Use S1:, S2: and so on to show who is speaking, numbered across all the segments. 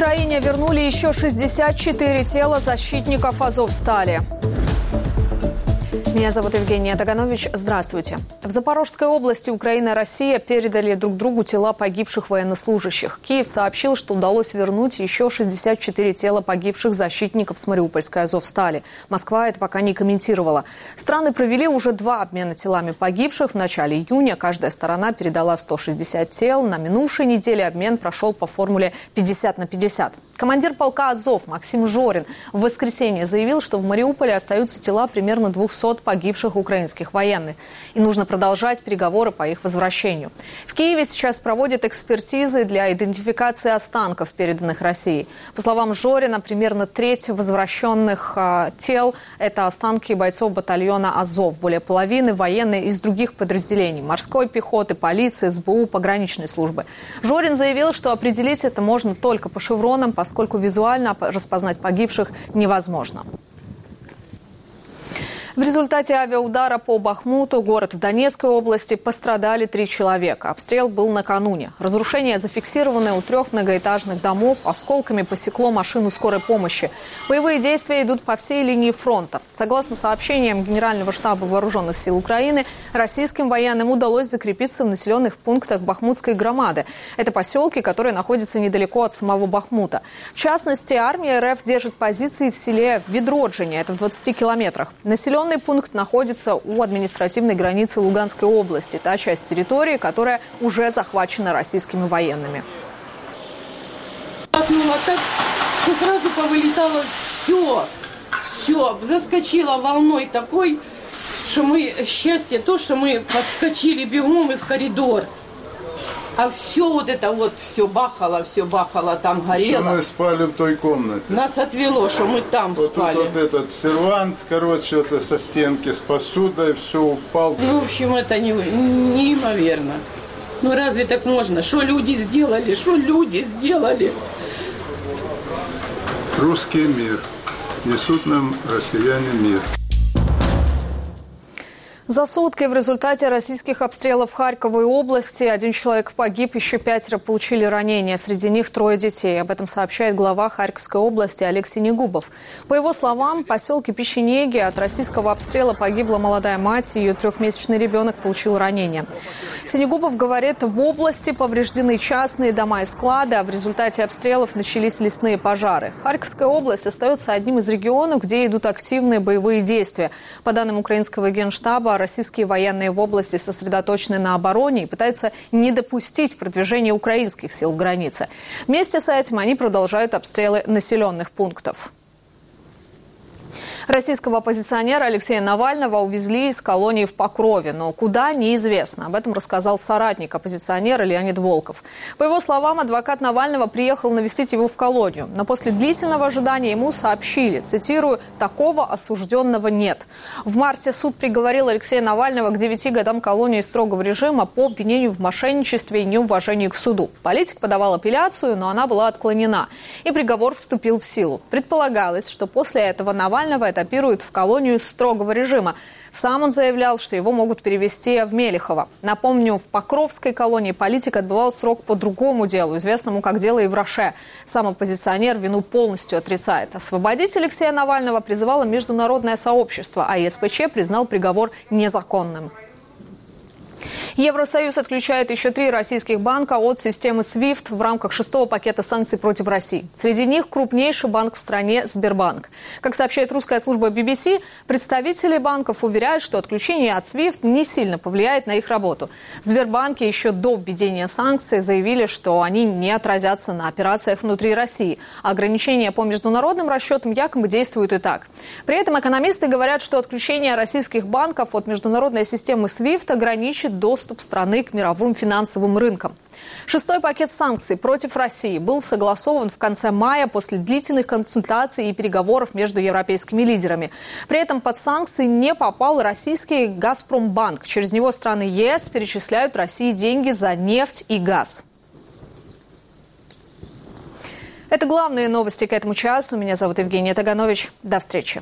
S1: Украине вернули еще 64 тела защитников Азовстали. Меня зовут Евгения Таганович. Здравствуйте. В Запорожской области Украина и Россия передали друг другу тела погибших военнослужащих. Киев сообщил, что удалось вернуть еще 64 тела погибших защитников с Мариупольской Азовстали. Москва это пока не комментировала. Страны провели уже 2 обмена телами погибших. В начале июня каждая сторона передала 160 тел. На минувшей неделе обмен прошел по формуле 50/50. Командир полка «Азов» Максим Жорин в воскресенье заявил, что в Мариуполе остаются тела примерно 200 погибших украинских военных. И нужно продолжать переговоры по их возвращению. В Киеве сейчас проводят экспертизы для идентификации останков, переданных России. По словам Жорина, примерно треть возвращенных тел – это останки бойцов батальона «Азов». Более половины – военные из других подразделений – морской пехоты, полиции, СБУ, пограничной службы. Жорин заявил, что определить это можно только по шевронам, поскольку визуально распознать погибших невозможно. В результате авиаудара по Бахмуту, город в Донецкой области, пострадали 3 человека. Обстрел был накануне. Разрушения зафиксированы у 3 многоэтажных домов. Осколками посекло машину скорой помощи. Боевые действия идут по всей линии фронта. Согласно сообщениям Генерального штаба Вооруженных сил Украины, российским военным удалось закрепиться в населенных пунктах Бахмутской громады. Это поселки, которые находятся недалеко от самого Бахмута. В частности, армия РФ держит позиции в селе Ведроджине. Это в 20 километрах. Населенный пункт находится у административной границы Луганской области, та часть территории, которая уже захвачена российскими военными.
S2: Так, что сразу повылетало все, заскочило волной такой, что мы, счастье то, что мы подскочили бегом и в коридор. А все бахало, там горело.
S3: Что мы спали в той комнате?
S2: Нас отвело, что мы там спали.
S3: Вот этот сервант, это со стенки с посудой, все упал.
S2: В общем, это неимоверно. Разве так можно? Что люди сделали?
S3: Русский мир. Несут нам россияне мир.
S1: За сутки в результате российских обстрелов Харьковской области 1 человек погиб, еще 5 получили ранения. Среди них 3 детей. Об этом сообщает глава Харьковской области Олег Синегубов. По его словам, в поселке Печенеги от российского обстрела погибла молодая мать, ее 3-месячный ребенок получил ранение. Синегубов говорит, в области повреждены частные дома и склады, а в результате обстрелов начались лесные пожары. Харьковская область остается одним из регионов, где идут активные боевые действия. По данным украинского генштаба, российские военные в области сосредоточены на обороне и пытаются не допустить продвижения украинских сил к границе. Вместе с этим они продолжают обстрелы населенных пунктов. Российского оппозиционера Алексея Навального увезли из колонии в Покрове, но куда – неизвестно. Об этом рассказал соратник оппозиционера Леонид Волков. По его словам, адвокат Навального приехал навестить его в колонию, но после длительного ожидания ему сообщили, цитирую, «такого осужденного нет». В марте суд приговорил Алексея Навального к 9 годам колонии строгого режима по обвинению в мошенничестве и неуважении к суду. Политик подавал апелляцию, но она была отклонена, и приговор вступил в силу. Предполагалось, что после этого Навального этапируют в колонию строгого режима. Сам он заявлял, что его могут перевести в Мелехово. Напомню, в Покровской колонии политик отбывал срок по другому делу, известному как дело Ивраше. Сам оппозиционер вину полностью отрицает. Освободить Алексея Навального призывало международное сообщество, а ЕСПЧ признал приговор незаконным. Евросоюз отключает еще 3 российских банка от системы SWIFT в рамках 6-го пакета санкций против России. Среди них крупнейший банк в стране Сбербанк. Как сообщает русская служба BBC, представители банков уверяют, что отключение от SWIFT не сильно повлияет на их работу. Сбербанки еще до введения санкций заявили, что они не отразятся на операциях внутри России. А ограничения по международным расчетам якобы действуют и так. При этом экономисты говорят, что отключение российских банков от международной системы SWIFT ограничит доступ страны к мировым финансовым рынкам. 6-й пакет санкций против России был согласован в конце мая после длительных консультаций и переговоров между европейскими лидерами. При этом под санкции не попал российский «Газпромбанк». Через него страны ЕС перечисляют России деньги за нефть и газ. Это главные новости к этому часу. Меня зовут Евгения Таганович. До встречи.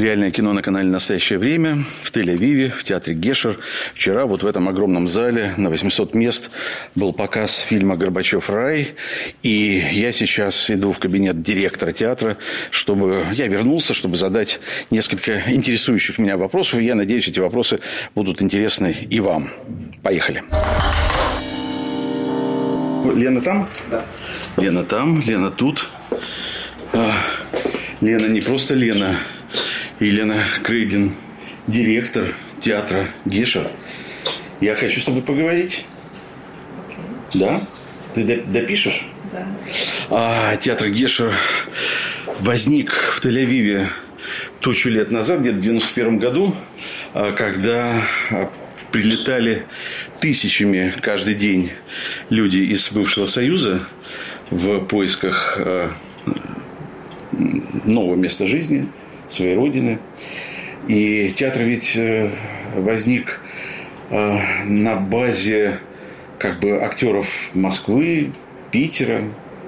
S4: Реальное кино на канале «Настоящее время» в Тель-Авиве, в театре Гешер. Вчера вот в этом огромном зале на 800 мест был показ фильма «Горбачев. Рай». И я сейчас иду в кабинет директора театра, я вернулся, чтобы задать несколько интересующих меня вопросов. И я надеюсь, эти вопросы будут интересны и вам. Поехали. Лена там? Да. Лена там, Лена тут. Лена не просто Лена. Елена Крейгин, директор театра Гешер. Я хочу с тобой поговорить. Okay. Да? Ты допишешь? Да. Театр Гешер возник в Тель-Авиве 1000 лет назад, где-то в 91 году, когда прилетали тысячами каждый день люди из бывшего Союза в поисках нового места жизни, своей родины. И театр ведь возник на базе актеров Москвы, Питера,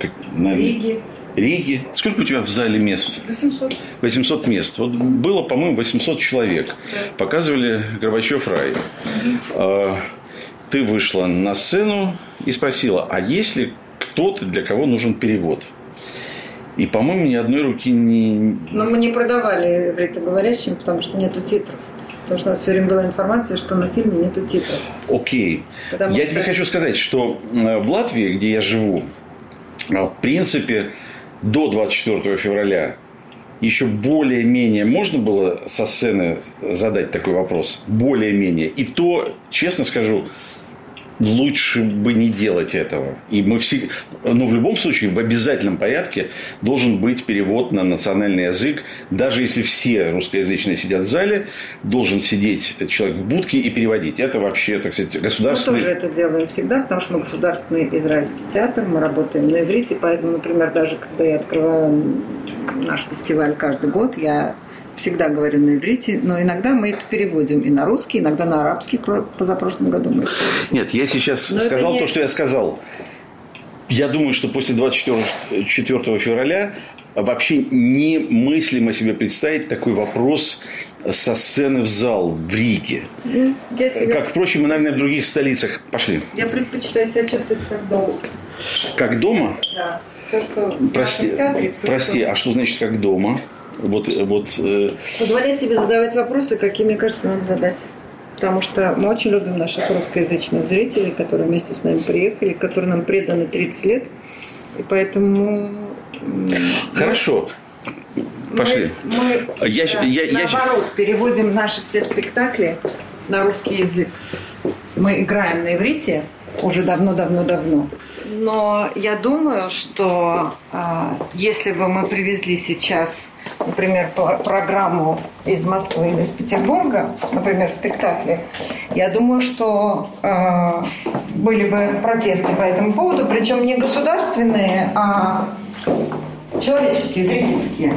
S4: Риги. Сколько у тебя в зале мест? 800. 800 мест. Вот было, по-моему, 800 человек. Да. Показывали «Горбачев. Рай». Ты вышла на сцену и спросила, а есть ли кто-то, для кого нужен перевод? И, по-моему, ни одной руки не...
S5: Но мы не продавали ивритоговорящим, потому что нету титров. Потому что у нас все время была информация, что на фильме нету титров.
S4: Окей. Я тебе хочу сказать, что в Латвии, где я живу, в принципе, до 24 февраля еще более-менее можно было со сцены задать такой вопрос. Более-менее. И то, честно скажу, лучше бы не делать этого. И мы все, в любом случае, в обязательном порядке должен быть перевод на национальный язык. Даже если все русскоязычные сидят в зале, должен сидеть человек в будке и переводить. Это вообще, так сказать, государственный...
S5: Мы тоже это делаем всегда, потому что мы государственный израильский театр, мы работаем на иврите, поэтому, например, даже когда я открываю наш фестиваль каждый год, я всегда говорю на иврите, но иногда мы это переводим и на русский, иногда на арабский. Позапрошлом году мы это переводим.
S4: Нет, я сейчас сказал то, что я сказал. Я думаю, что после 24 февраля вообще немыслимо себе представить такой вопрос со сцены в зал в Риге. Как, впрочем, и, наверное, в других столицах. Пошли.
S5: Я предпочитаю себя чувствовать как дома.
S4: Как дома?
S5: Да. Все, что
S4: Прости, а что значит как дома?
S5: Позволять себе задавать вопросы, какие, мне кажется, надо задать. Потому что мы очень любим наших русскоязычных зрителей, которые вместе с нами приехали, которые нам преданы 30 лет. И поэтому...
S4: Хорошо. Пошли.
S5: Мы наоборот, переводим наши все спектакли на русский язык. Мы играем на иврите уже давно. Но я думаю, что если бы мы привезли сейчас, например, программу из Москвы или из Петербурга, например, спектакли, я думаю, что были бы протесты по этому поводу, причем не государственные, а человеческие, зрительские.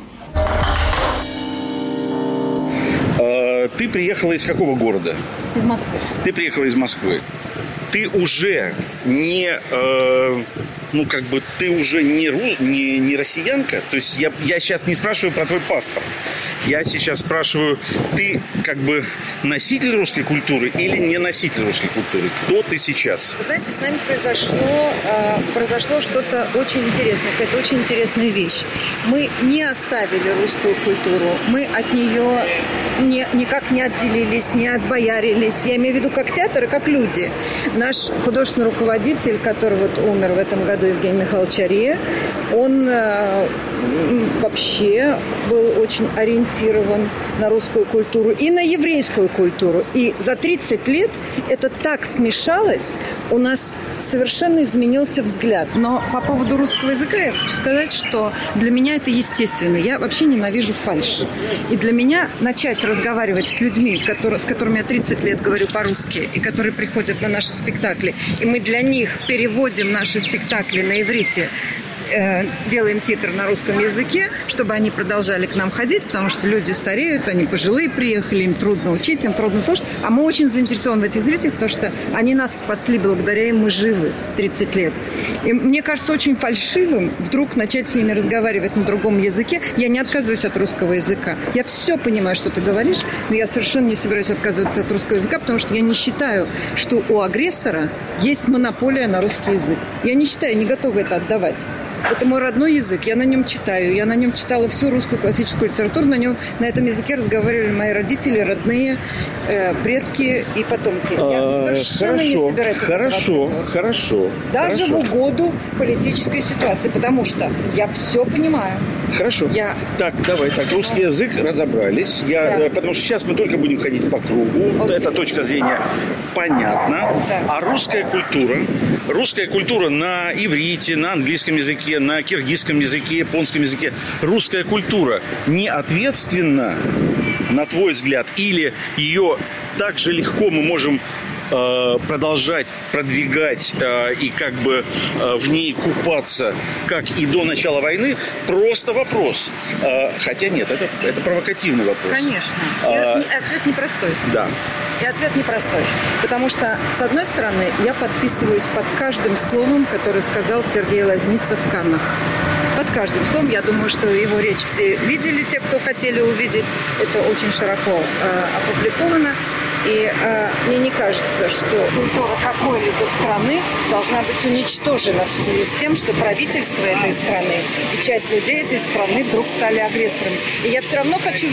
S4: Ты приехала из какого города?
S1: Из Москвы.
S4: Ты приехала из Москвы. Ты уже не, ты уже не россиянка. То есть я сейчас не спрашиваю про твой паспорт. Я сейчас спрашиваю, ты носитель русской культуры или не носитель русской культуры? Кто ты сейчас?
S5: Вы знаете, с нами произошло что-то очень интересное, какая-то очень интересная вещь. Мы не оставили русскую культуру, мы от нее никак не отделились, не отбоярились. Я имею в виду как театр и как люди. Наш художественный руководитель, который умер в этом году, Евгений Михайлович Арье, он вообще был очень ориентирован на русскую культуру и на еврейскую культуру. И за 30 лет это так смешалось, у нас совершенно изменился взгляд. Но по поводу русского языка я хочу сказать, что для меня это естественно. Я вообще ненавижу фальшь. И для меня начать разговаривать с людьми, с которыми я 30 лет говорю по-русски, и которые приходят на наши спектакли, и мы для них переводим наши спектакли на иврите, делаем титр на русском языке, чтобы они продолжали к нам ходить, потому что люди стареют, они пожилые приехали, им трудно учить, им трудно слушать. А мы очень заинтересованы в этих зрителях, потому что они нас спасли, благодаря им мы живы 30 лет. И мне кажется очень фальшивым вдруг начать с ними разговаривать на другом языке. Я не отказываюсь от русского языка. Я все понимаю, что ты говоришь, но я совершенно не собираюсь отказываться от русского языка, потому что я не считаю, что у агрессора есть монополия на русский язык. Я не считаю, не готова это отдавать. Это мой родной язык, я на нем читаю. Я на нем читала всю русскую классическую литературу. На этом языке разговаривали мои родители, родные, предки и потомки. Я совершенно не собираюсь от этого отказываться.
S4: Хорошо.
S5: Даже в угоду политической ситуации, потому что я все понимаю.
S4: Хорошо. Так, давай, русский язык разобрались. Потому что сейчас мы только будем ходить по кругу. Эта точка зрения понятна. А русская культура на иврите, на английском языке, на киргизском языке, японском языке, русская культура не ответственна, на твой взгляд, или ее так же легко мы можем продолжать, продвигать и как бы в ней купаться, как и до начала войны, просто вопрос. Хотя нет, это провокативный вопрос.
S5: Конечно. Ответ непростой.
S4: Да.
S5: И ответ непростой. Потому что, с одной стороны, я подписываюсь под каждым словом, которое сказал Сергей Лазница в Каннах. Под каждым словом. Я думаю, что его речь все видели, те, кто хотели увидеть. Это очень широко опубликовано. И мне не кажется, что культура какой-либо страны должна быть уничтожена в связи с тем, что правительство этой страны и часть людей этой страны вдруг стали агрессорами. И я все равно хочу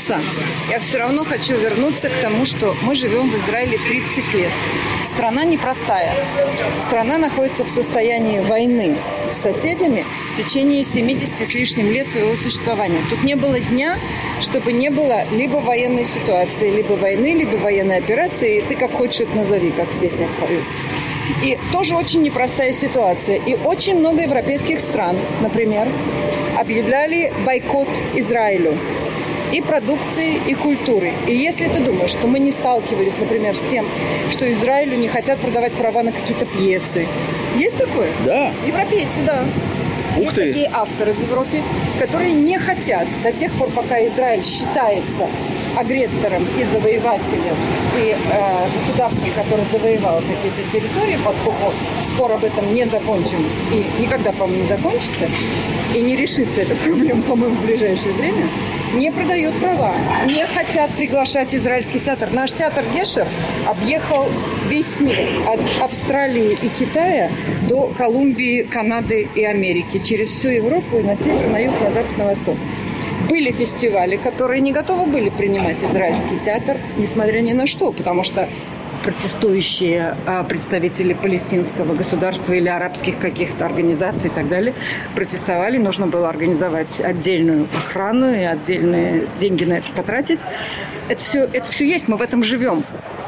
S5: вернуться к тому, что мы живем в Израиле 30 лет. Страна непростая. Страна находится в состоянии войны с соседями в течение 70 с лишним лет своего существования. Тут не было дня, чтобы не было либо военной ситуации, либо войны, либо военной операции. И ты как хочешь это назови, как в песнях поют. И тоже очень непростая ситуация. И очень много европейских стран, например, объявляли бойкот Израилю. И продукции, и культуры. И если ты думаешь, что мы не сталкивались, например, с тем, что Израилю не хотят продавать права на какие-то пьесы. Есть такое?
S4: Да.
S5: Европейцы, да. Есть такие авторы в Европе, которые не хотят до тех пор, пока Израиль считается агрессором и завоевателем, и государством, которое завоевало какие-то территории, поскольку спор об этом не закончен и никогда, по-моему, не закончится, и не решится эта проблема, по-моему, в ближайшее время, не продают права, не хотят приглашать израильский театр. Наш театр Гешер объехал весь мир, от Австралии и Китая до Колумбии, Канады и Америки, через всю Европу и на север, на юг, на запад, на восток. Были фестивали, которые не готовы были принимать израильский театр, несмотря ни на что, потому что протестующие представители палестинского государства или арабских каких-то организаций и так далее протестовали. Нужно было организовать отдельную охрану и отдельные деньги на это потратить. Это все есть, мы в этом живем.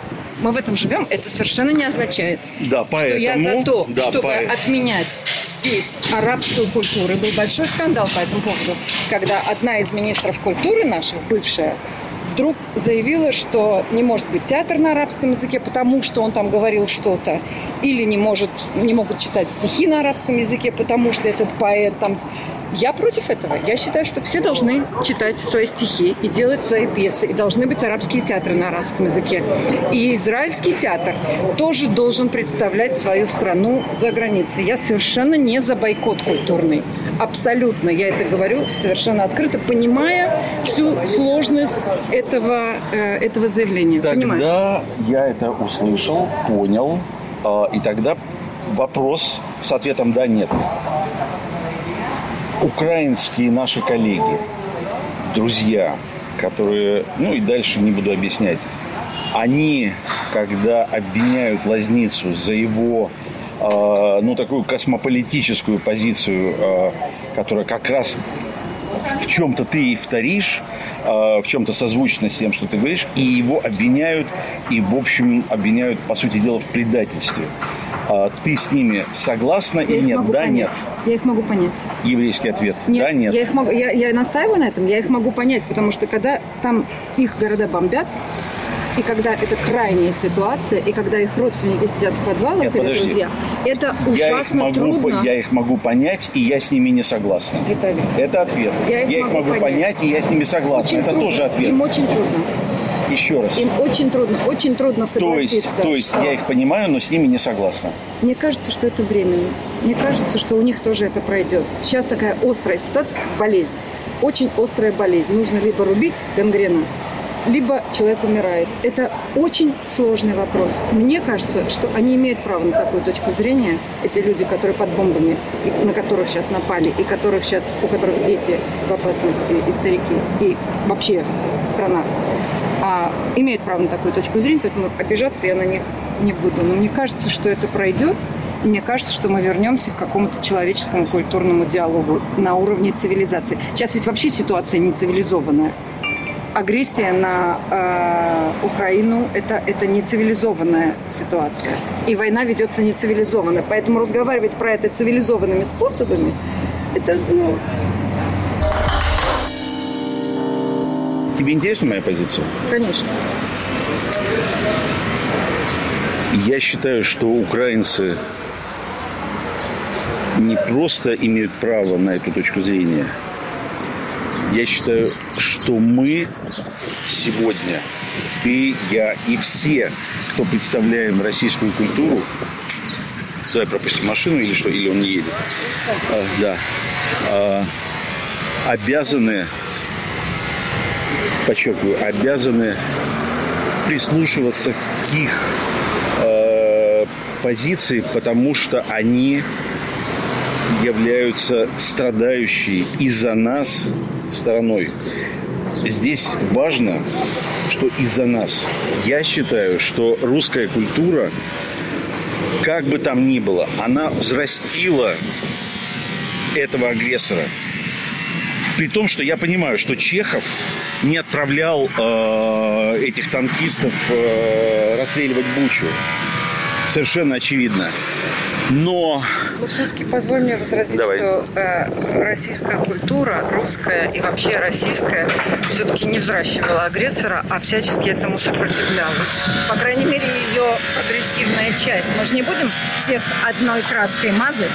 S5: Это совершенно не означает, что я за то, чтобы отменять здесь арабскую культуру. И был большой скандал по этому поводу, когда одна из министров культуры наших, бывшая, вдруг заявила, что не может быть театр на арабском языке, потому что он там говорил что-то, или не могут читать стихи на арабском языке, потому что этот поэт там... Я против этого. Я считаю, что все должны читать свои стихи и делать свои пьесы. И должны быть арабские театры на арабском языке. И израильский театр тоже должен представлять свою страну за границей. Я совершенно не за бойкот культурный. Абсолютно. Я это говорю совершенно открыто, понимая всю сложность этого заявления.
S4: Тогда я это услышал, понял. И тогда вопрос с ответом «да», «нет». Украинские наши коллеги, друзья, которые, и дальше не буду объяснять, они, когда обвиняют Лазницу за его, такую космополитическую позицию, которая как раз в чем-то ты и вторишь, в чем-то созвучно с тем, что ты говоришь, и его обвиняют, и, в общем, обвиняют, по сути дела, в предательстве. Ты с ними согласна или нет? Да,
S5: понять.
S4: Нет.
S5: Я их могу понять.
S4: Еврейский ответ.
S5: Нет,
S4: да, нет.
S5: Я настаиваю на этом, я их могу понять, потому что когда там их города бомбят, и когда это крайняя ситуация, и когда их родственники сидят в подвалах или друзья, это ужасно трудно.
S4: Я их могу понять, и я с ними не согласна.
S5: Виталий.
S4: Это ответ. Я их могу понять, и я с ними согласна.
S5: Очень
S4: это
S5: трудно.
S4: тоже ответ.
S5: Им очень трудно.
S4: Еще раз.
S5: Им очень трудно согласиться.
S4: То есть я их понимаю, но с ними не согласна.
S5: Мне кажется, что это временно. Мне кажется, что у них тоже это пройдет. Сейчас такая острая ситуация, болезнь. Очень острая болезнь. Нужно либо рубить гангрена, либо человек умирает. Это очень сложный вопрос. Мне кажется, что они имеют право на такую точку зрения. Эти люди, которые под бомбами, на которых сейчас напали, и у которых дети в опасности, и старики, и вообще страна, имеют право на такую точку зрения, поэтому обижаться я на них не буду. Но мне кажется, что это пройдет. И мне кажется, что мы вернемся к какому-то человеческому культурному диалогу на уровне цивилизации. Сейчас ведь вообще ситуация не цивилизованная. Агрессия на Украину – это не цивилизованная ситуация. И война ведется не цивилизованно. Поэтому разговаривать про это цивилизованными способами – это,
S4: Тебе интересна моя позиция?
S5: Конечно.
S4: Я считаю, что украинцы не просто имеют право на эту точку зрения. Я считаю, что мы сегодня, ты, я и все, кто представляем российскую культуру, давай пропустим машину или что, или он не едет, обязаны, подчеркиваю, обязаны прислушиваться к их позиции, потому что они являются страдающей из-за нас стороной. Здесь важно, что из-за нас. Я считаю, что русская культура, как бы там ни было, она взрастила этого агрессора. При том, что я понимаю, что Чехов не отправлял этих танкистов расстреливать Бучу. Совершенно очевидно. Но
S5: все-таки позволь мне возразить, что российская культура, русская и вообще российская, все-таки не взращивала агрессора, а всячески этому сопротивлялась. По крайней мере, ее прогрессивная часть. Мы же не будем всех одной краской мазать.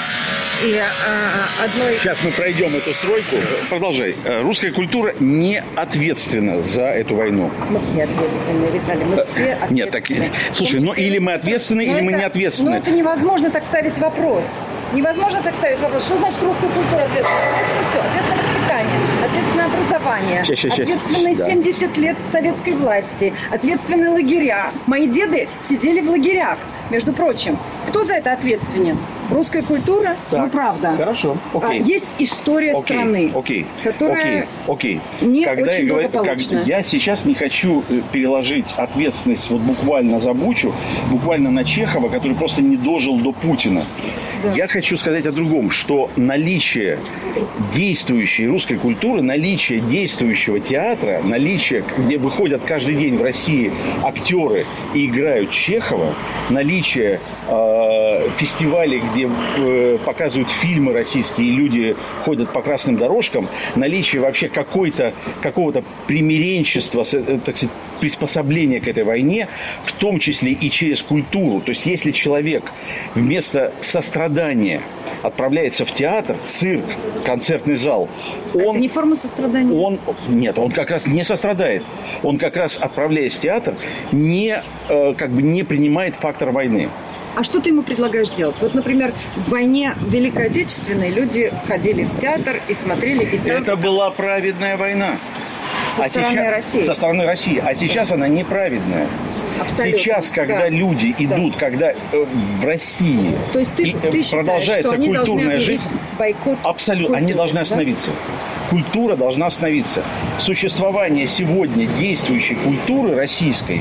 S4: Сейчас мы пройдем эту стройку. Продолжай. Русская культура не ответственна за эту войну.
S5: Мы все ответственны, Виталий. Мы все ответственны.
S4: Нет, так, слушай, или мы ответственны, или мы не ответственны.
S5: Ну, это невозможно так ставить вопрос. Невозможно так ставить вопрос. Что значит русская культура ответственна? Ответственно все. Ответственное воспитание, ответственное образование, ответственные 70 лет советской власти, ответственные лагеря. Мои деды сидели в лагерях, между прочим. Кто за это ответственен? Русская культура? Так, ну, правда.
S4: Хорошо, окей.
S5: Есть история страны, которая не очень благополучна.
S4: Я сейчас не хочу переложить ответственность вот буквально за Бучу, буквально на Чехова, который просто не дожил до Путина. Да. Я хочу сказать о другом, что наличие действующей русской культуры, наличие действующего театра, наличие, где выходят каждый день в России актеры и играют Чехова, наличие фестивалей, где показывают фильмы российские, и люди ходят по красным дорожкам, наличие вообще какого-то примиренчества, так сказать, приспособления к этой войне, в том числе и через культуру. То есть, если человек вместо сострадания отправляется в театр, цирк, концертный зал,
S5: это не форма сострадания?
S4: Нет, он как раз не сострадает. Он как раз, отправляясь в театр, не принимает фактор войны.
S5: А что ты ему предлагаешь делать? Вот, например, в войне Великой Отечественной люди ходили в театр и смотрели...
S4: Это была праведная война.
S5: Со стороны России.
S4: Со стороны России. А сейчас она неправедная.
S5: Абсолютно.
S4: Сейчас, когда люди идут, когда в России
S5: то есть ты
S4: продолжается
S5: считаешь, что
S4: культурная жизнь,
S5: бойкот
S4: абсолютно,
S5: культуры,
S4: они должны остановиться. Культура должна остановиться. Существование сегодня действующей культуры российской,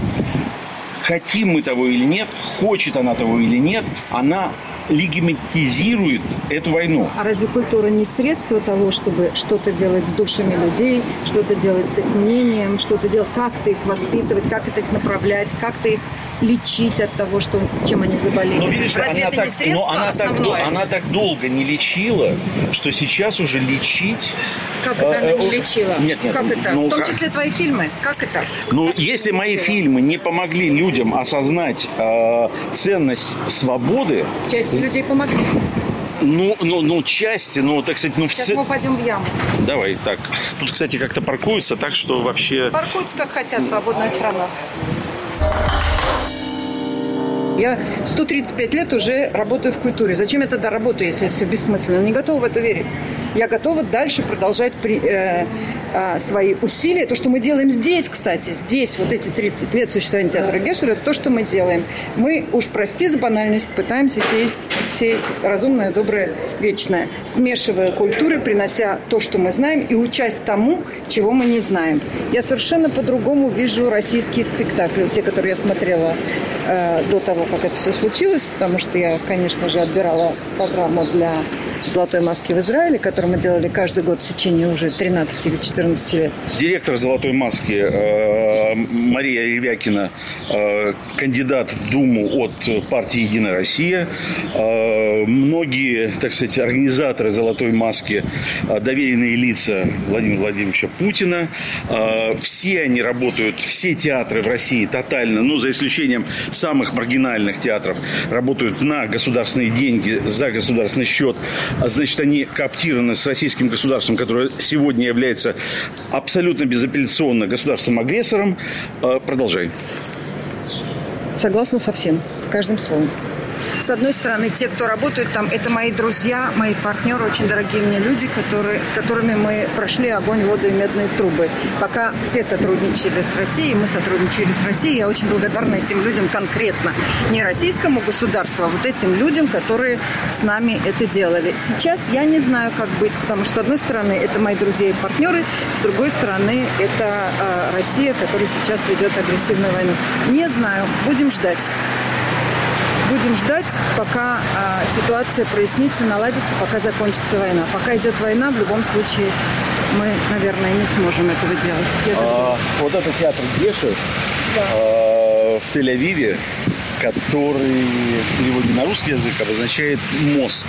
S4: хотим мы того или нет, хочет она того или нет, она легитимизирует эту войну.
S5: А разве культура не средство того, чтобы что-то делать с душами людей, что-то делать с их мнением, что-то делать, как-то их воспитывать, как-то их направлять, как-то их лечить от того, чем они заболели.
S4: Но видишь,
S5: разве это не средство основное?
S4: Она так долго не лечила, что сейчас уже лечить...
S5: Как это она не лечила?
S4: Нет.
S5: Как это? В том числе твои фильмы? Как это?
S4: Если мои фильмы не помогли людям осознать ценность свободы...
S5: Часть людей помогли.
S4: Части, так сказать,
S5: Сейчас мы упадем в яму.
S4: Давай, так. Тут, кстати, как-то паркуются, так что вообще...
S5: Паркуются как хотят, свободная страна. Я 135 лет уже работаю в культуре. Зачем я тогда работаю, если это все бессмысленно? Не готова в это верить. Я готова дальше продолжать свои усилия. То, что мы делаем здесь, кстати, здесь, вот эти 30 лет существования театра Гешера, это то, что мы делаем. Мы, уж прости за банальность, пытаемся сеять разумное, доброе, вечное, смешивая культуры, принося то, что мы знаем, и учась тому, чего мы не знаем. Я совершенно по-другому вижу российские спектакли, те, которые я смотрела до того, как это все случилось, потому что я, конечно же, отбирала программу для «Золотой маски» в Израиле, которую мы делали каждый год в течение уже 13 или 14 лет.
S4: Директор «Золотой маски» Мария Ревякина, кандидат в Думу от партии «Единая Россия». Многие, так сказать, организаторы «Золотой маски» доверенные лица Владимира Владимировича Путина. Все они работают, все театры в России тотально, за исключением самых маргинальных театров, работают на государственные деньги, за государственный счет. Значит, они кооптированы с российским государством, которое сегодня является абсолютно безапелляционно государством-агрессором. Продолжай.
S5: Согласна со всем, с каждым словом. С одной стороны, те, кто работают там, это мои друзья, мои партнеры, очень дорогие мне люди, с которыми мы прошли огонь, воду и медные трубы. Пока все сотрудничали с Россией, мы сотрудничали с Россией. Я очень благодарна этим людям конкретно. Не российскому государству, а вот этим людям, которые с нами это делали. Сейчас я не знаю, как быть, потому что, с одной стороны, это мои друзья и партнеры, с другой стороны, это Россия, которая сейчас ведет агрессивную войну. Не знаю, будем ждать. Будем ждать, пока ситуация прояснится, наладится, пока закончится война. Пока идет война, в любом случае мы, наверное, не сможем этого делать.
S4: Вот это театр Гешер в Тель-Авиве, который в переводе на русский язык обозначает «мост».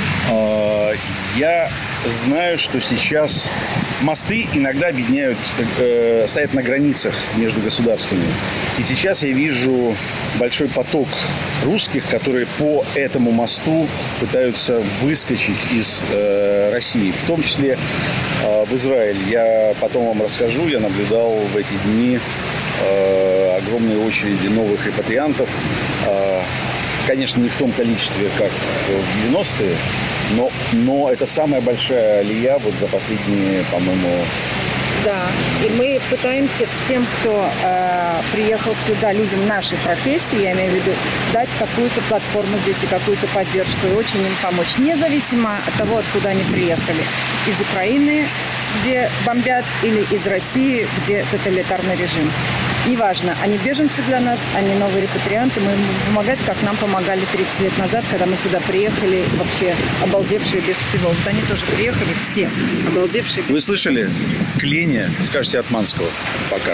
S4: Я знаю, что сейчас мосты иногда объединяют, стоят на границах между государствами. И сейчас я вижу большой поток русских, которые по этому мосту пытаются выскочить из России, в том числе в Израиль. Я потом вам расскажу, я наблюдал в эти дни огромные очереди новых репатриантов. Конечно, не в том количестве, как в 90-е, но это самая большая алия вот за последние, по-моему...
S5: Да, и мы пытаемся всем, кто приехал сюда, людям нашей профессии, я имею в виду, дать какую-то платформу здесь и какую-то поддержку, и очень им помочь, независимо от того, откуда они приехали. Из Украины, где бомбят, или из России, где тоталитарный режим. Неважно, они беженцы для нас, они новые репатрианты, мы им помогать, как нам помогали 30 лет назад, когда мы сюда приехали, вообще обалдевшие без всего. Вот они тоже приехали, все обалдевшие.
S4: Вы слышали? Кление, скажете от Манского. Пока.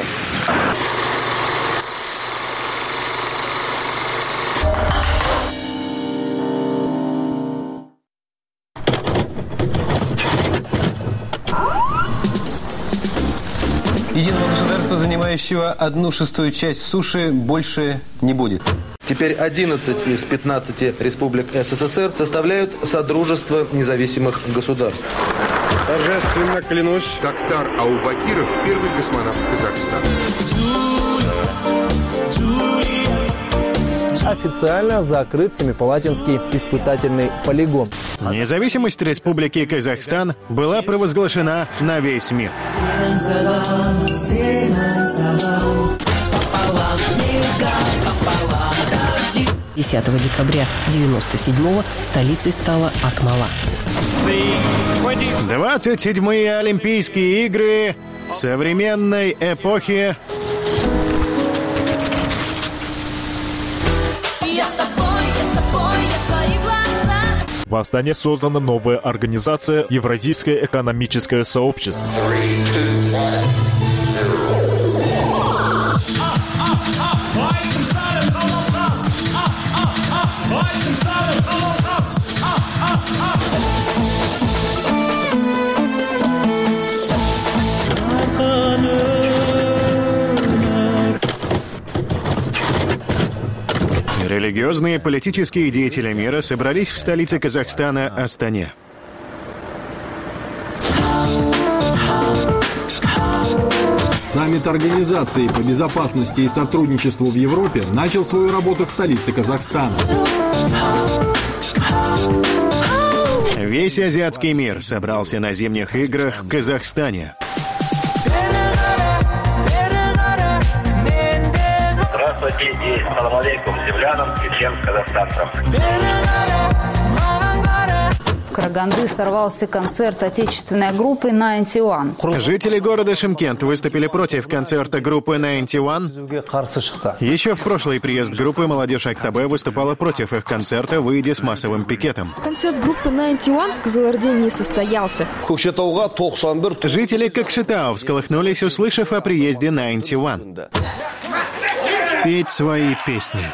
S6: Единого государства, занимающего 1/6 часть суши, больше не будет.
S7: Теперь 11 из 15 республик СССР составляют Содружество независимых государств.
S3: Торжественно клянусь.
S8: Токтар Аубакиров, первый космонавт Казахстана.
S9: Официально закрыт Семипалатинский испытательный полигон.
S10: Независимость Республики Казахстан была провозглашена на весь мир.
S11: 10 декабря 1997-го столицей стала Акмола.
S10: 27-е Олимпийские игры современной эпохи.
S12: В Астане создана новая организация Евразийское экономическое сообщество.
S10: Религиозные и политические деятели мира собрались в столице Казахстана Астане.
S9: Саммит Организации по безопасности и сотрудничеству в Европе начал свою работу в столице Казахстана.
S10: Весь азиатский мир собрался на зимних играх в Казахстане.
S13: Здравствуйте и салам алейкум землянам и всем казахстанцам.
S14: В Караганды сорвался концерт отечественной группы 91.
S10: Жители города Шымкент выступили против концерта группы 91. Еще в прошлый приезд группы молодежь Актабе выступала против их концерта, выйдя с массовым пикетом.
S15: Концерт группы 91 в Кызылорде не состоялся.
S10: Жители Кокшетау всколыхнулись, услышав о приезде 91. Петь свои песни.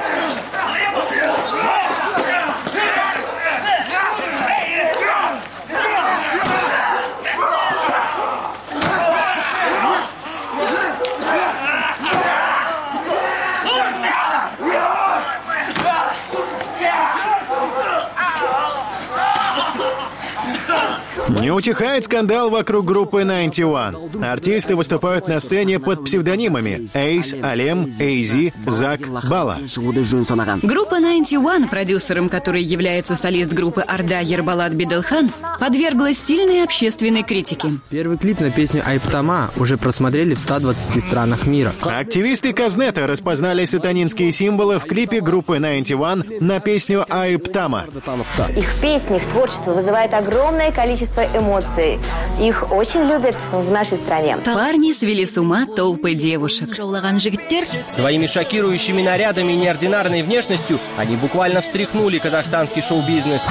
S10: Не утихает скандал вокруг группы 91. Артисты выступают на сцене под псевдонимами Эйс, Алем, Эйзи, Зак, Бала.
S16: Группа 91, продюсером которой является солист группы Орда Ербалат Беделхан, подверглась сильной общественной критике.
S17: Первый клип на песню «Айптама» уже просмотрели в 120 странах мира.
S10: Активисты Казнета распознали сатанинские символы в клипе группы 91 на песню «Айптама».
S18: Их песни, их творчество вызывает огромное количество эмоций. Их очень любят в нашей стране.
S16: Парни свели с ума толпы девушек.
S19: Своими шокирующими нарядами и неординарной внешностью они буквально встряхнули казахстанский шоу-бизнес.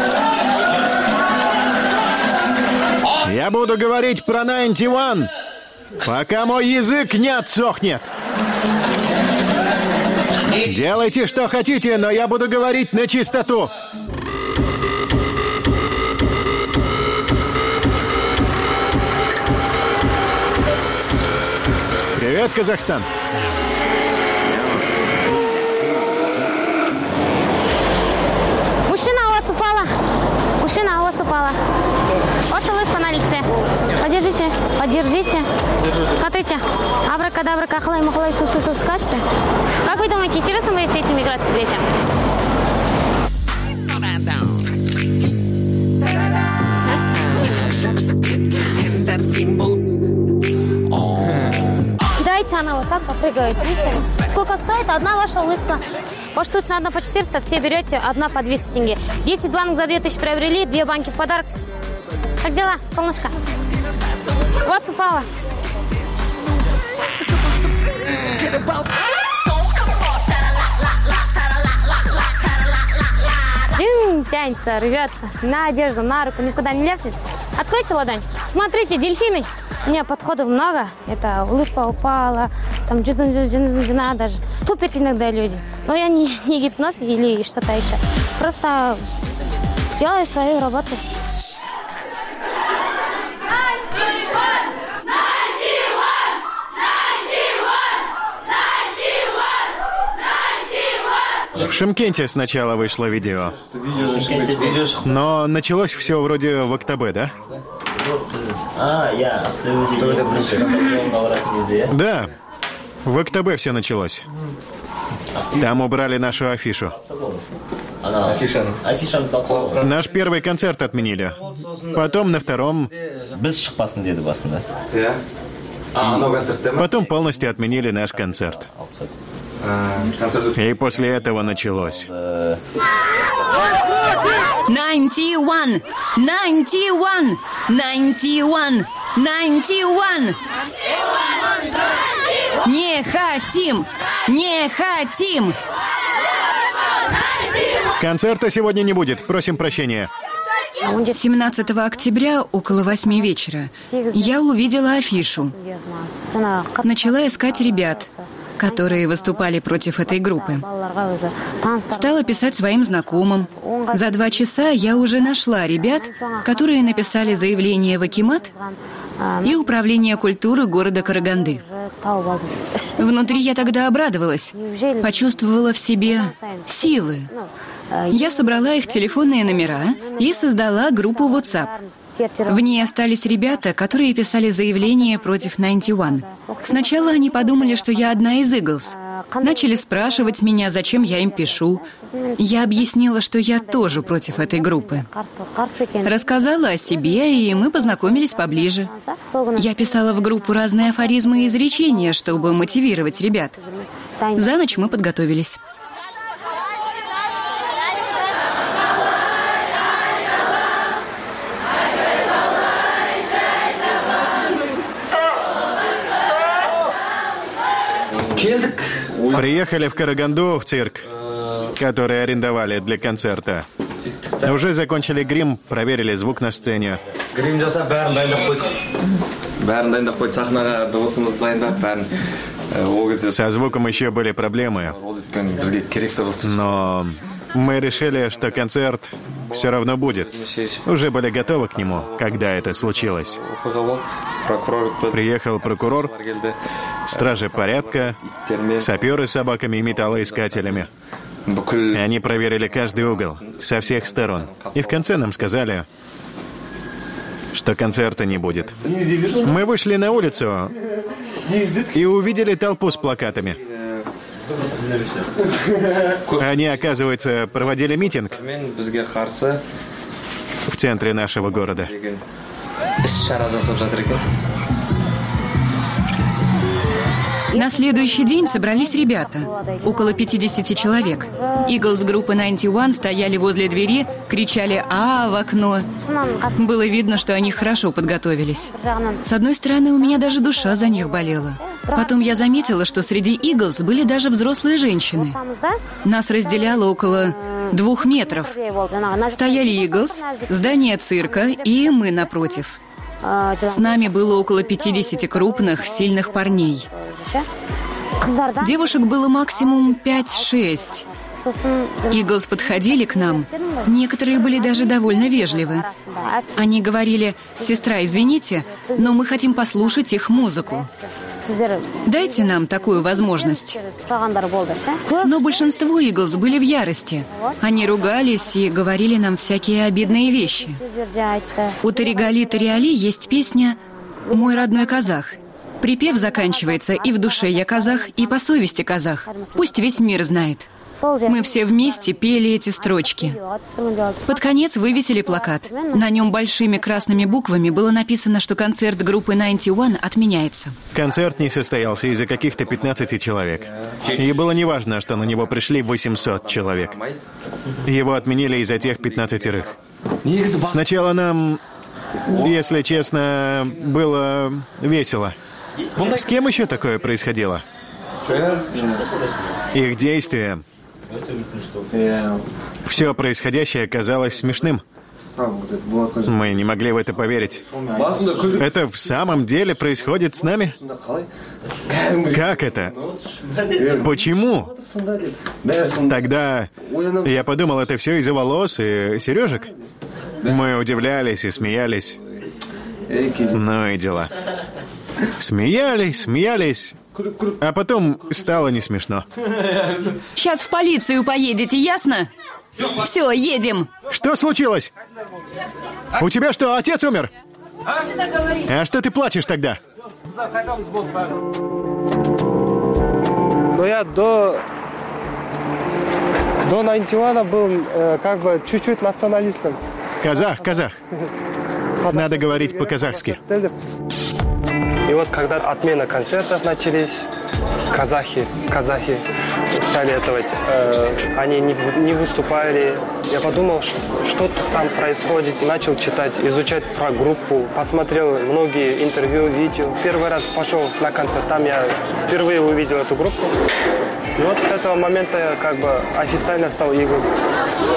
S10: Я буду говорить про 91, пока мой язык не отсохнет. Делайте, что хотите, но я буду говорить на чистоту. Привет, Казахстан!
S20: Мужчина, у вас упала. Мужчина, у вас упала. Вот улыбка на лице. Подержите, подержите. Смотрите. Абракадабра, кахлай, махлай, су-су-су, скажете. Как вы думаете, интересно будет с этими играть с детям? Кидайте, она вот так попрыгает, видите? Сколько стоит одна ваша улыбка? Вот тут на одна по 400, все берете, одна по 200 тенге. 10 банок за 2000 приобрели, 2 банки в подарок. Как дела, солнышко? У вас упало. Тянется, рвется на одежду, на руку, никуда не ляпнет. Откройте ладонь. Смотрите, дельфины. У меня подходов много. Это улыбка упала, там джина даже. Тупят иногда люди. Но я не гипноз или что-то еще. Просто делаю свою работу.
S10: В Шымкенте сначала вышло видео. Но началось все вроде в Актабе, да? Да, в Актабе все началось. Там убрали нашу афишу. Наш первый концерт отменили. Потом на втором... Потом полностью отменили наш концерт. И после этого началось.
S16: 91! 91! 91! 91! Не хотим! Не хотим!
S10: Концерта сегодня не будет. Просим прощения.
S16: 17 октября около 8 вечера я увидела афишу. Начала искать ребят. которые выступали против этой группы. Стала писать своим знакомым. За 2 часа я уже нашла ребят, которые написали заявление в Акимат и Управление культуры города Караганды. Внутри я тогда обрадовалась, почувствовала в себе силы. Я собрала их телефонные номера и создала группу WhatsApp. В ней остались ребята, которые писали заявление против 91. Сначала они подумали, что я одна из Eagles. Начали спрашивать меня, зачем я им пишу. Я объяснила, что я тоже против этой группы. Рассказала о себе, и мы познакомились поближе. Я писала в группу разные афоризмы и изречения, чтобы мотивировать ребят. За ночь мы подготовились.
S10: Приехали в Караганду в цирк, который арендовали для концерта. Уже закончили грим, проверили звук на сцене. Со звуком еще были проблемы, но мы решили, что концерт все равно будет. Уже были готовы к нему, когда это случилось. Приехал прокурор, стражи порядка, саперы с собаками и металлоискателями. Они проверили каждый угол, со всех сторон. И в конце нам сказали, что концерта не будет. Мы вышли на улицу и увидели толпу с плакатами. Они, оказывается, проводили митинг в центре нашего города.
S16: На следующий день собрались ребята, около 50 человек. Eagles группы 91 стояли возле двери, кричали «А!» в окно. Было видно, что они хорошо подготовились. С одной стороны, у меня даже душа за них болела. Потом я заметила, что среди Eagles были даже взрослые женщины. Нас разделяло около 2 метров. Стояли Eagles, здание цирка и мы напротив. С нами было около 50 крупных, сильных парней. Девушек было максимум 5-6. Eagles подходили к нам. Некоторые были даже довольно вежливы. Они говорили: «Сестра, извините, но мы хотим послушать их музыку. Дайте нам такую возможность». Но большинство Eagles были в ярости. Они ругались и говорили нам всякие обидные вещи. У Таригали Тариали есть песня «Мой родной казах». Припев заканчивается «И в душе я казах, и по совести казах». Пусть весь мир знает. Мы все вместе пели эти строчки. Под конец вывесили плакат. На нем большими красными буквами было написано, что концерт группы 91 отменяется.
S10: Концерт не состоялся из-за каких-то 15 человек. И было неважно, что на него пришли 800 человек. Его отменили из-за тех 15-рых. Сначала нам, если честно, было весело. С кем еще такое происходило? Их действия. Все происходящее казалось смешным. Мы не могли в это поверить. Это в самом деле происходит с нами? Как это? Почему? Тогда я подумал, это все из-за волос и сережек. Мы удивлялись и смеялись. Ну и дела. Смеялись. А потом стало не смешно.
S16: Сейчас в полицию поедете, ясно? Все, едем.
S10: Что случилось? У тебя что, отец умер? А что ты плачешь тогда?
S21: Но я до 91 был как бы чуть-чуть националистом.
S10: Казах. Надо говорить по-казахски.
S21: И вот когда отмена концертов начались, казахи стали этого, они не выступали. Я подумал, что там происходит, начал читать, изучать про группу, посмотрел многие интервью, видео. Первый раз пошел на концерт, там я впервые увидел эту группу. И вот с этого момента я как бы официально стал Eagles.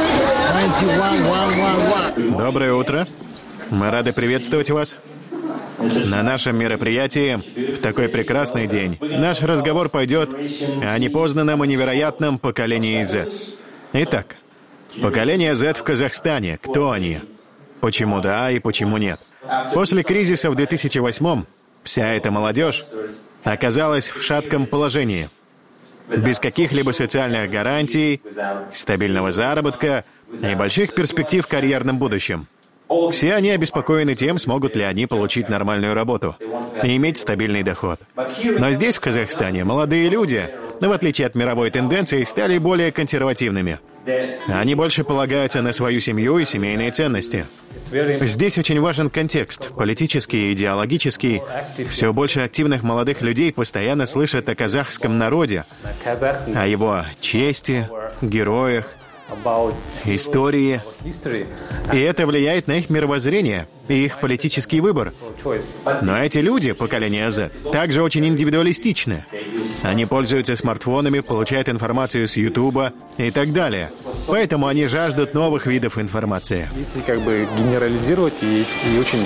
S10: Доброе утро. Мы рады приветствовать вас. На нашем мероприятии в такой прекрасный день наш разговор пойдет о непознанном и невероятном поколении Z. Итак, поколение Z в Казахстане. Кто они? Почему да и почему нет? После кризиса в 2008-м вся эта молодежь оказалась в шатком положении. Без каких-либо социальных гарантий, стабильного заработка и больших перспектив в карьерном будущем. Все они обеспокоены тем, смогут ли они получить нормальную работу и иметь стабильный доход. Но здесь, в Казахстане, молодые люди, в отличие от мировой тенденции, стали более консервативными. Они больше полагаются на свою семью и семейные ценности. Здесь очень важен контекст, политический и идеологический. Все больше активных молодых людей постоянно слышат о казахском народе, о его чести, героях, истории. И это влияет на их мировоззрение и их политический выбор. Но эти люди, поколение Z, также очень индивидуалистичны. Они пользуются смартфонами, получают информацию с Ютуба и так далее. Поэтому они жаждут новых видов информации.
S2: Если генерализировать и очень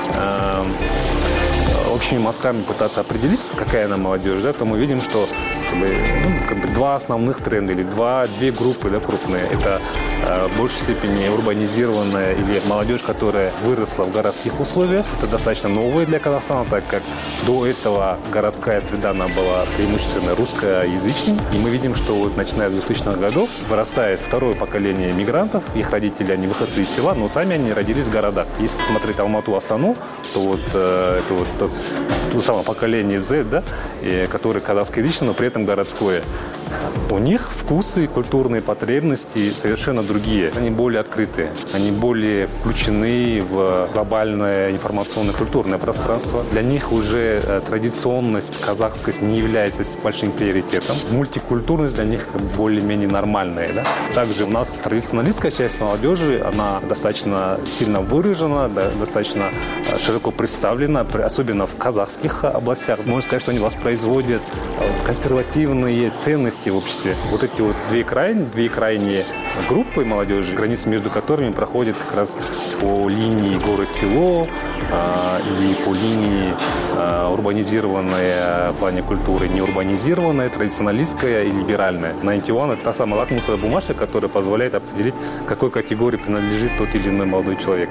S2: общими мазками пытаться определить, какая она молодежь, да, то мы видим, что два основных тренда или две группы, да, крупные. Это в большей степени урбанизированная или молодежь, которая выросла в городских условиях. Это достаточно новое для Казахстана, так как до этого городская среда она была преимущественно русскоязычной. И мы видим, что вот начиная с 2000-х годов вырастает второе поколение мигрантов. Их родители, они выходцы из села, но сами они родились в городах. Если смотреть Алмату, Астану, то вот это вот то самое поколение Z, да, которое казахскоязычное, но при этом городское. У них вкусы и культурные потребности совершенно другие. Они более открытые, они более включены в глобальное информационно-культурное пространство. Для них уже традиционность, казахскость не является большим приоритетом. Мультикультурность для них более-менее нормальная. Да? Также у нас традиционалистская часть молодежи, она достаточно сильно выражена, достаточно широко представлена, особенно в казахских областях. Можно сказать, что они воспроизводят консервативные ценности в обществе. Вот эти вот две крайние группы молодежи, границы между которыми проходят как раз по линии город-село и по линии урбанизированная в плане культуры, неурбанизированная, традиционалистская и либеральная. 91 – это та самая лакмусовая бумажка, которая позволяет определить, к какой категории принадлежит тот или иной молодой человек.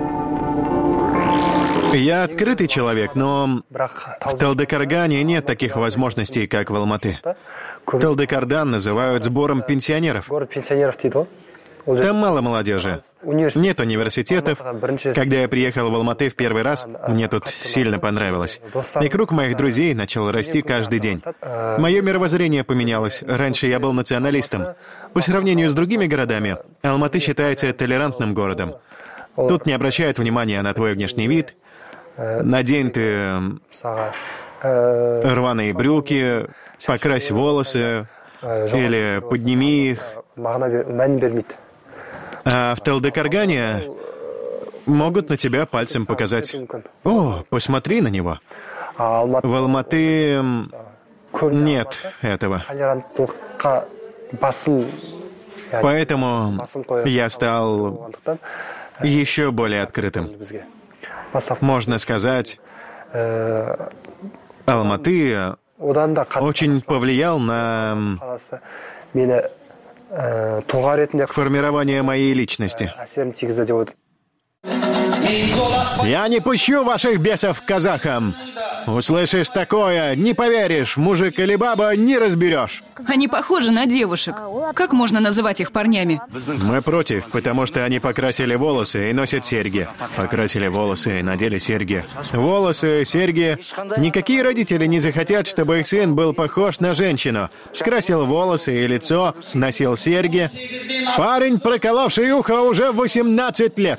S10: Я открытый человек, но в Талдыкаргане нет таких возможностей, как в Алматы. Талдыкарган называют сбором пенсионеров. Там мало молодежи. Нет университетов. Когда я приехал в Алматы в первый раз, мне тут сильно понравилось. И круг моих друзей начал расти каждый день. Мое мировоззрение поменялось. Раньше я был националистом. По сравнению с другими городами, Алматы считается толерантным городом. Тут не обращают внимания на твой внешний вид. Надень ты рваные брюки, покрась волосы или подними их. А в Талдыкаргане могут на тебя пальцем показать. О, посмотри на него. В Алматы нет этого. Поэтому я стал еще более открытым. Можно сказать, Алматы очень повлиял на формирование моей личности. Я не пущу ваших бесов к казахам. Услышишь такое, не поверишь, мужик или баба не разберешь.
S16: Они похожи на девушек. Как можно называть их парнями?
S10: Мы против, потому что они покрасили волосы и носят серьги. Покрасили волосы и надели серьги. Волосы, серьги. Никакие родители не захотят, чтобы их сын был похож на женщину. Красил волосы и лицо, носил серьги. Парень, проколовший ухо уже в 18 лет.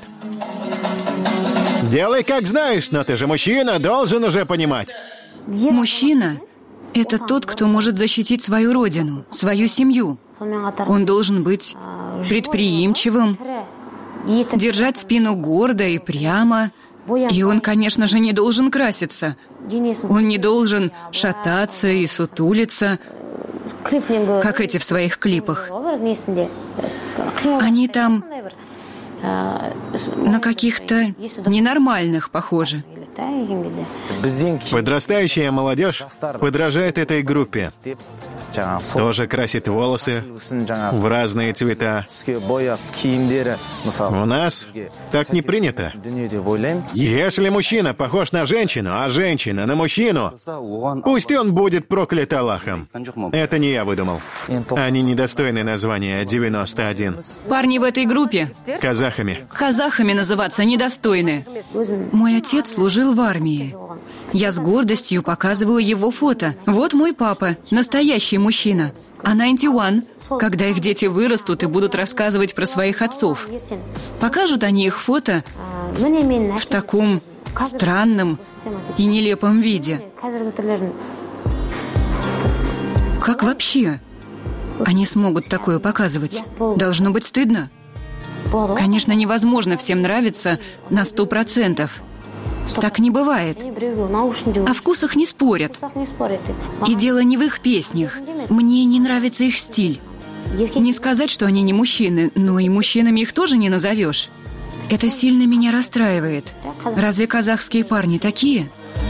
S10: Делай как знаешь, но ты же мужчина, должен уже понимать.
S16: Мужчина – это тот, кто может защитить свою родину, свою семью. Он должен быть предприимчивым, держать спину гордо и прямо. И он, конечно же, не должен краситься. Он не должен шататься и сутулиться, как эти в своих клипах. Они там на каких-то ненормальных похожи.
S10: Подрастающая молодежь подражает этой группе. Тоже красит волосы в разные цвета. У нас так не принято. Если мужчина похож на женщину, а женщина на мужчину, пусть он будет проклят Аллахом. Это не я выдумал. Они недостойны названия 91.
S16: Парни в этой группе казахами называться недостойны. Мой отец служил в армии. Я с гордостью показываю его фото. Вот мой папа, настоящий мужчина. А 91, когда их дети вырастут и будут рассказывать про своих отцов, покажут они их фото в таком странном и нелепом виде. Как вообще они смогут такое показывать? Должно быть стыдно. Конечно, невозможно всем нравиться на 100%. Так не бывает. О вкусах не спорят. И дело не в их песнях. Мне не нравится их стиль. Не сказать, что они не мужчины, но и мужчинами их тоже не назовешь. Это сильно меня расстраивает. Разве казахские парни такие?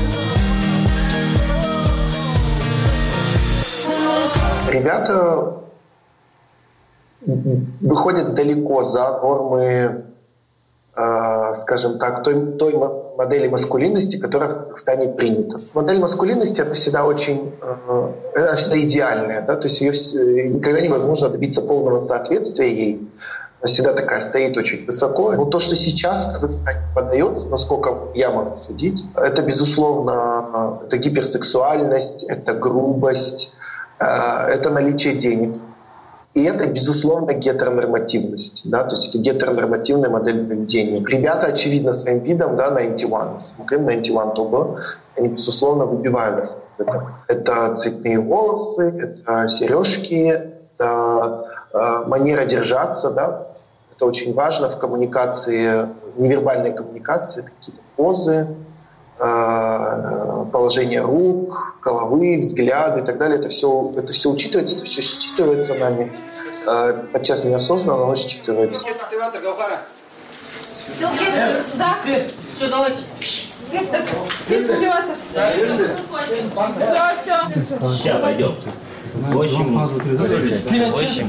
S1: Ребята выходят далеко за нормы, скажем так, той модели маскулинности, которая в Казахстане принята. Модель маскулинности, она всегда очень она всегда идеальная, да? То есть ее никогда невозможно добиться полного соответствия ей. Она всегда такая стоит очень высоко. Но то, что сейчас в Казахстане подается, насколько я могу судить, это, безусловно, это гиперсексуальность, это грубость, это наличие денег. И это, безусловно, гетеронормативность. Да? То есть это гетеронормативная модель поведения. Ребята, очевидно, своим видом, да, 91, смотрим 91 ТОБ, они, безусловно, выбиваются. Это цветные волосы, это сережки, это манера держаться. Да? Это очень важно в коммуникации, невербальной коммуникации, какие-то позы, положение рук, головы, взгляды и так далее. Это все учитывается, это все считывается нами. Подчас неосознанно, но считывается.
S22: Все, давайте. Сейчас пойдем. 8.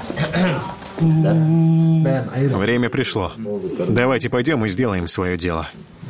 S10: Время пришло. Давайте пойдем и сделаем свое дело.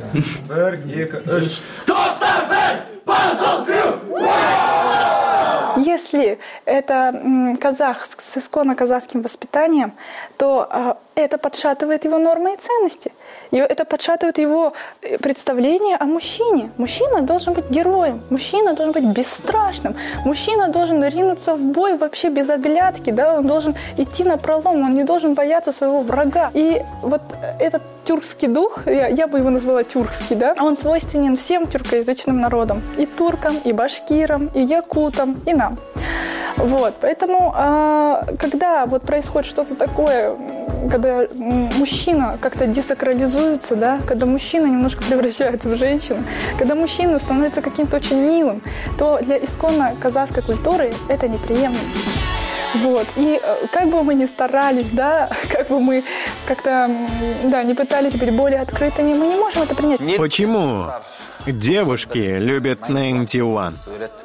S23: Если это казах с исконно казахским воспитанием, то это подшатывает его нормы и ценности. Это подшатывает его представление о мужчине. Мужчина должен быть героем, мужчина должен быть бесстрашным, мужчина должен ринуться в бой вообще без оглядки, да? Он должен идти напролом, он не должен бояться своего врага. И вот этот тюркский дух, я бы его назвала тюркский, да? Он свойственен всем тюркоязычным народам. И туркам, и башкирам, и якутам, и нам. Вот, поэтому, когда вот происходит что-то такое, когда мужчина как-то десакрализуется, да, когда мужчина немножко превращается в женщину, когда мужчина становится каким-то очень милым, то для исконно казахской культуры это неприемлемо. Вот. И как бы мы ни старались, да, как бы мы как-то, да, не пытались быть более открытыми, мы не можем это принять.
S10: Почему девушки любят 91?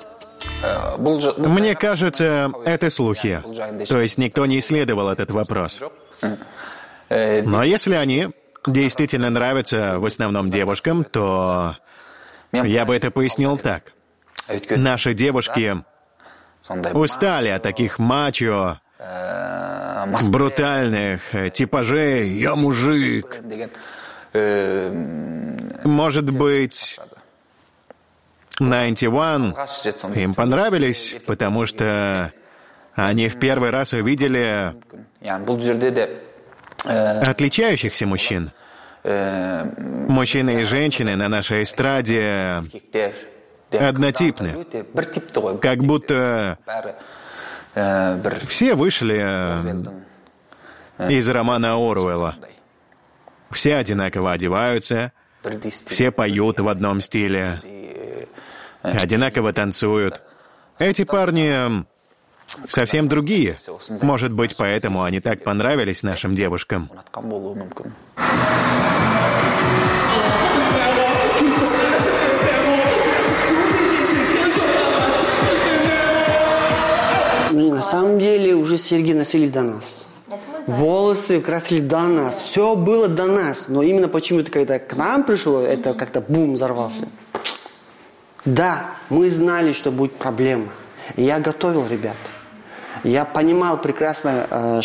S10: Мне кажется, это слухи. То есть никто не исследовал этот вопрос. Но если они действительно нравятся в основном девушкам, то я бы это пояснил так. Наши девушки устали от таких мачо, брутальных типажей «я мужик». Может быть, 91 им понравились, потому что они в первый раз увидели отличающихся мужчин. Мужчины и женщины на нашей эстраде однотипны. Как будто все вышли из романа Оруэлла. Все одинаково одеваются, все поют в одном стиле, одинаково танцуют. Эти парни совсем другие. Может быть, поэтому они так понравились нашим девушкам.
S4: На самом деле уже серьги носили до нас. Волосы красили до нас. Все было до нас. Но именно почему-то, когда к нам пришло, это как-то бум взорвался. Да, мы знали, что будет проблема. И я готовил ребят. Я понимал прекрасно,